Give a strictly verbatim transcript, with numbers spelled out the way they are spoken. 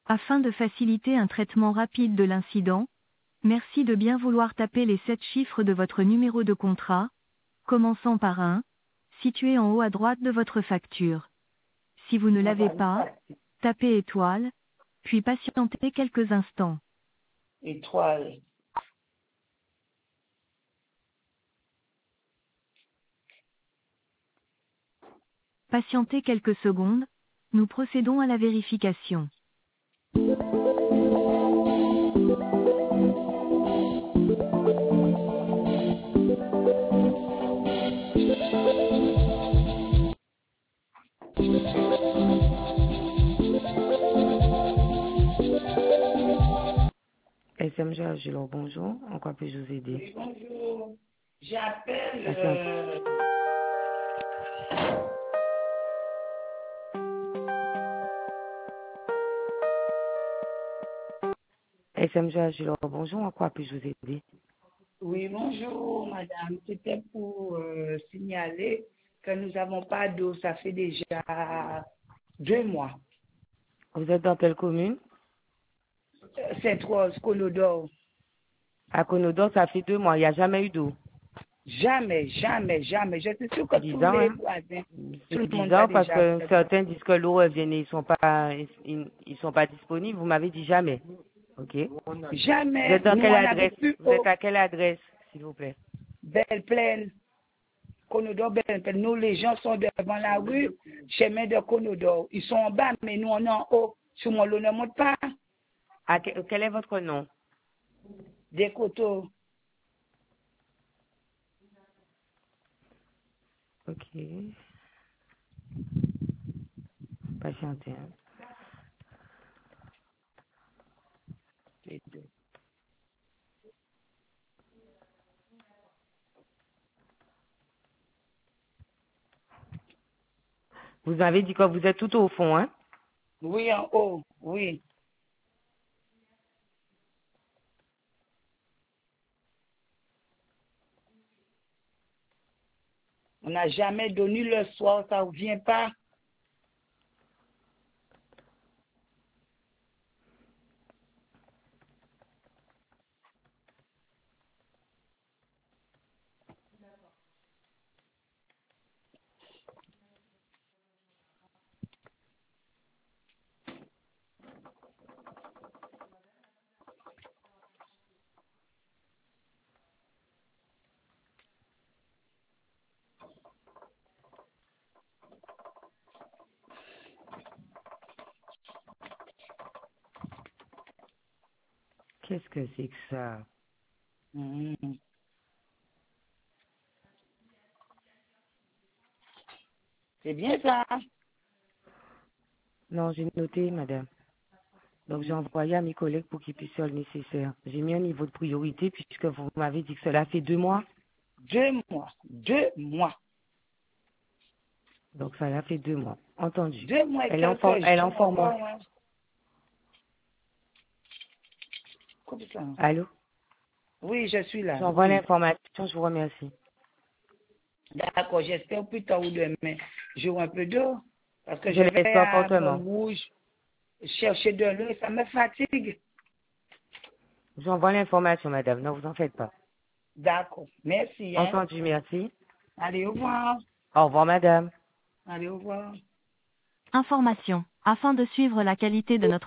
Afin de faciliter un traitement rapide de l'incident, merci de bien vouloir taper les sept chiffres de votre numéro de contrat, commençant par un, situé en haut à droite de votre facture. Si vous ne l'avez pas, tapez étoile, puis patientez quelques instants. Étoile. Patientez quelques secondes, nous procédons à la vérification. S M G Agilon, bonjour. En quoi puis-je vous aider? Oui, bonjour. J'appelle... Patiente. Euh... S M G Agilon, bonjour. En quoi puis-je vous aider? Oui, bonjour, madame. C'était pour euh, signaler que nous n'avons pas d'eau. Ça fait déjà deux mois. Vous êtes dans quelle commune? Euh, Sainte-Rose, Colodor. À Conodor, ça fait deux mois. Il n'y a jamais eu d'eau. Jamais, jamais, jamais. Je suis sûre que C'est tous bizarre, les hein? voisins, tout C'est le monde a bizarre parce déjà que fait. certains disent que l'eau elle vient et ils sont pas, ils, ils sont pas disponibles. Vous m'avez dit jamais. Ok. Vous Jamais. êtes dans Nous, quelle on n'avait adresse? plus Vous êtes eau. à quelle adresse, s'il vous plaît? Belle plaine. Conodor, Belle plaine. Nous, les gens sont devant la rue, chemin de Conodor. Ils sont en bas, mais nous, on est en haut. Sur mon lot ne monte pas. À que- quel est votre nom? Des coteaux. Ok. Patientez. Hein. Les deux. Vous avez dit que vous êtes tout au fond, hein? Oui, en haut. Oui. On n'a jamais donné le soir, ça ne vient pas. Qu'est-ce que c'est que ça? Mhm. C'est bien ça. Non, j'ai noté, madame. Donc, j'ai envoyé à mes collègues pour qu'ils puissent faire le nécessaire. J'ai mis un niveau de priorité puisque vous m'avez dit que cela fait deux mois. Deux mois. Deux mois. Donc, ça l'a fait deux mois. Entendu. Deux mois et Elle est en, for- quelques elle est en jours formation. encore. Hein. Coupe ça. Allô? Oui, je suis là. J'envoie Oui. l'information, je vous remercie. D'accord, j'espère plus tard ou demain. J'aurai un peu d'eau. Parce que Je je vais l'espère à fortement. Montrouge chercher de l'eau et ça me fatigue. J'envoie l'information, madame. Ne vous en faites pas. D'accord. Merci. Hein. Entendu, merci. Allez, au revoir. Au revoir, madame. Allez, au revoir. Information. Afin de suivre la qualité de notre